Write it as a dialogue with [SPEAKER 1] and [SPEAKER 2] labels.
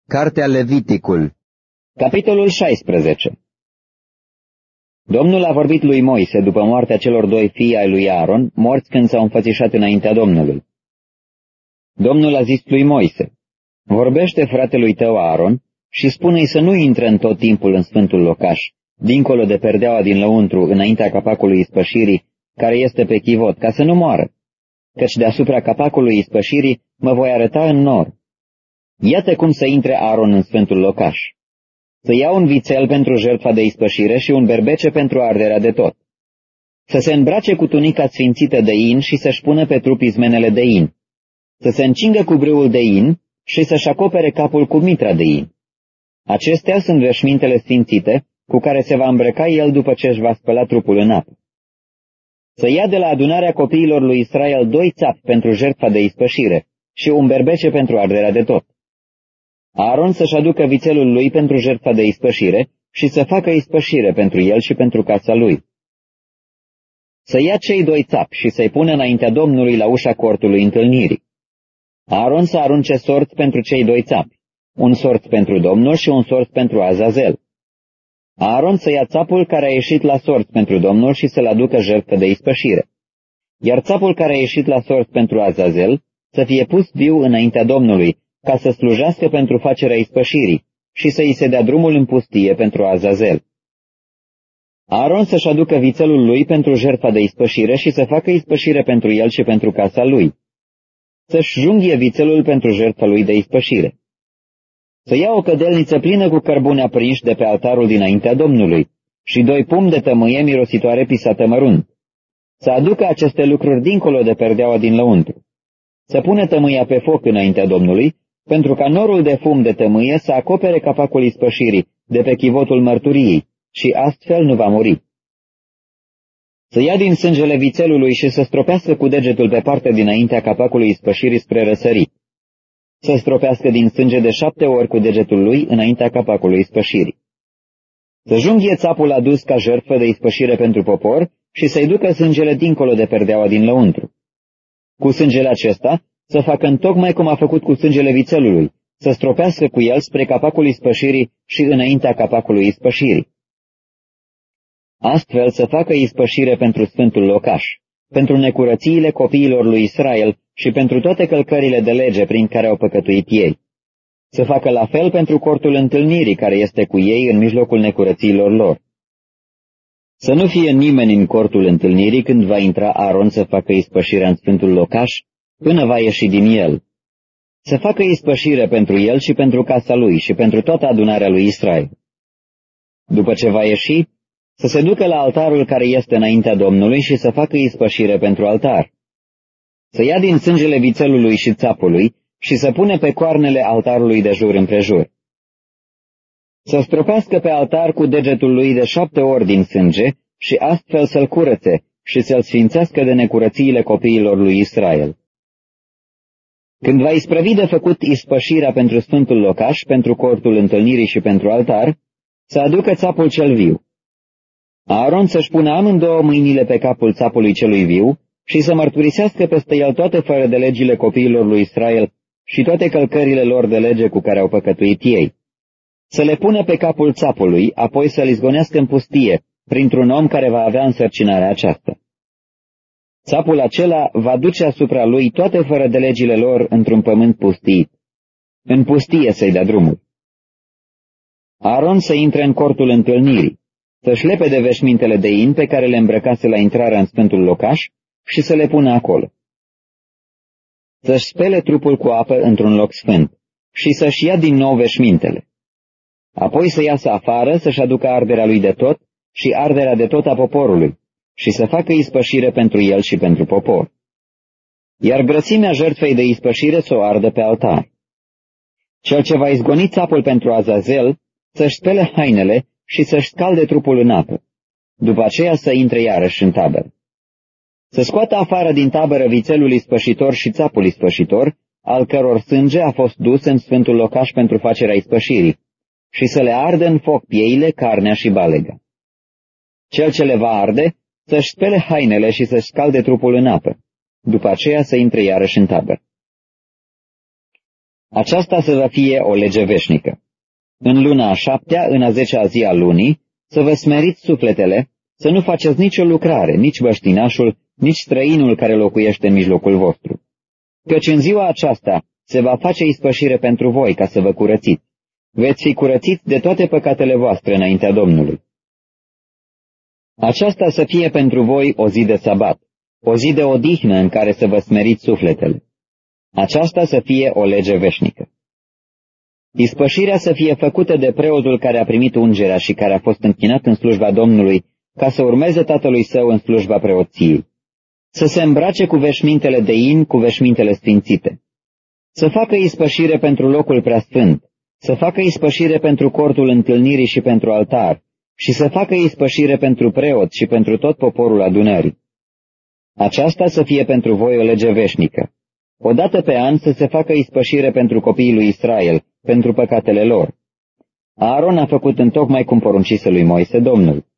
[SPEAKER 1] Cartea Leviticul.
[SPEAKER 2] Capitolul 16. Domnul a vorbit lui Moise după moartea celor doi fii ai lui Aaron, morți când s-au înfățișat înaintea Domnului. Domnul a zis lui Moise: vorbește fratelui tău Aaron și spune-i să nu intre în tot timpul în sfântul locaș, dincolo de perdeaua din lăuntru, înaintea capacului ispășirii, care este pe chivot, ca să nu moară, căci deasupra capacului ispășirii mă voi arăta în nor. Iată cum să intre Aaron în sfântul locaș: să ia un vițel pentru jertfa de ispășire și un berbece pentru arderea de tot. Să se îmbrace cu tunica sfințită de in și să-și pună pe trup izmenele de in. Să se încingă cu brâul de in și să-și acopere capul cu mitra de in. Acestea sunt veșmintele sfințite cu care se va îmbrăca el după ce își va spăla trupul în apă. Să ia de la adunarea copiilor lui Israel 2 țapi pentru jertfa de ispășire și un berbece pentru arderea de tot. Aaron să-și aducă vițelul lui pentru jertfa de ispășire și să facă ispășire pentru el și pentru casa lui. Să ia cei 2 țapi și să-i pună înaintea Domnului la ușa cortului întâlnirii. Aaron să arunce sorți pentru cei 2 țapi, un sorț pentru Domnul și un sorț pentru Azazel. Aaron să ia țapul care a ieșit la sorț pentru Domnul și să-l aducă jertfă de ispășire. Iar țapul care a ieșit la sorț pentru Azazel să fie pus viu înaintea Domnului, ca să slujească pentru facerea ispășirii și să îi se dea drumul în pustie pentru Azazel. Aaron să-și aducă vițelul lui pentru jertfa de ispășire și să facă ispășire pentru el și pentru casa lui. Să-și junghie vițelul pentru jertfa lui de ispășire. Să ia o cădelniță plină cu cărbune aprinși de pe altarul dinaintea Domnului și 2 pumni de tămâie mirositoare pisată mărunt. Să aducă aceste lucruri dincolo de perdeaua din lăuntru. Să pună tămâia pe foc înaintea Domnului, pentru ca norul de fum de tămâie să acopere capacul ispășirii de pe chivotul mărturiei și astfel nu va muri. Să ia din sângele vițelului și să stropească cu degetul pe partea dinaintea capacului ispășirii spre răsărit. Să stropească din sânge de 7 ori cu degetul lui înaintea capacului ispășirii. Să junghie țapul adus ca jertfă de ispășire pentru popor și să-i ducă sângele dincolo de perdeaua din lăuntru. Cu sângele acesta să facă întocmai cum a făcut cu sângele vițelului, să stropească cu el spre capacul ispășirii și înaintea capacului ispășirii. Astfel să facă ispășire pentru sfântul locaș, pentru necurățiile copiilor lui Israel și pentru toate călcările de lege prin care au păcătuit ei. Să facă la fel pentru cortul întâlnirii care este cu ei în mijlocul necurățiilor lor. Să nu fie nimeni în cortul întâlnirii când va intra Aaron să facă ispășirea în sfântul locaș, până va ieși din el. Să facă ispășire pentru el și pentru casa lui și pentru toată adunarea lui Israel. După ce va ieși, să se ducă la altarul care este înaintea Domnului și să facă ispășire pentru altar. Să ia din sângele vițelului și țapului și să pune pe coarnele altarului de jur împrejur. Să stropească pe altar cu degetul lui de 7 ori din sânge și astfel să-l curățe și să-l sfințească de necurățiile copiilor lui Israel. Când va isprăvi de făcut ispășirea pentru sfântul locaș, pentru cortul întâlnirii și pentru altar, să aducă țapul cel viu. Aaron să-și pună amândouă mâinile pe capul țapului celui viu și să mărturisească peste el toate fără de legile copiilor lui Israel și toate călcările lor de lege cu care au păcătuit ei. Să le pună pe capul țapului, apoi să-l izgonească în pustie, printr-un om care va avea însărcinarea aceasta. Țapul acela va duce asupra lui toate fără de legile lor într-un pământ pustit. În pustie să-i dea drumul. Aaron să intre în cortul întâlnirii, să-și lepe de veșmintele de in pe care le îmbrăcase la intrarea în sfântul locaș și să le pună acolo. Să-și spele trupul cu apă într-un loc sfânt și să-și ia din nou veșmintele. Apoi să iasă afară să-și aducă arderea lui de tot și arderea de tot a poporului și să facă ispășire pentru el și pentru popor. Iar grăsimea jertfei de ispășire să o ardă pe altar. Cel ce va izgoni țapul pentru Azazel să-și spele hainele și să-și scalde trupul în apă. După aceea să intre iarăși în tabără. Să scoată afară din tabără vițelul ispășitor și țapul ispășitor, al căror sânge a fost dus în sfântul locaș pentru facerea ispășirii, și să le ardă în foc pieile, carnea și balega. Cel ce le va arde să-și spele hainele și să-și scalde trupul în apă. După aceea să intre iarăși în tabără. Aceasta să vă fie o lege veșnică. În luna a 7-a, în a 10-a zi a lunii, să vă smeriți sufletele, să nu faceți nicio lucrare, nici băștinașul, nici străinul care locuiește în mijlocul vostru. Căci în ziua aceasta se va face ispășire pentru voi ca să vă curățiți. Veți fi curățiți de toate păcatele voastre înaintea Domnului. Aceasta să fie pentru voi o zi de sabat, o zi de odihnă în care să vă smeriți sufletele. Aceasta să fie o lege veșnică. Ispășirea să fie făcută de preotul care a primit ungerea și care a fost închinat în slujba Domnului, ca să urmeze tatălui său în slujba preoției. Să se îmbrace cu veșmintele de in, cu veșmintele sfințite. Să facă ispășire pentru locul preasfânt, să facă ispășire pentru cortul întâlnirii și pentru altar, și să facă ispășire pentru preot și pentru tot poporul adunării. Aceasta să fie pentru voi o lege veșnică. Odată pe an să se facă ispășire pentru copiii lui Israel, pentru păcatele lor. Aaron a făcut întocmai cum poruncise lui Moise Domnul.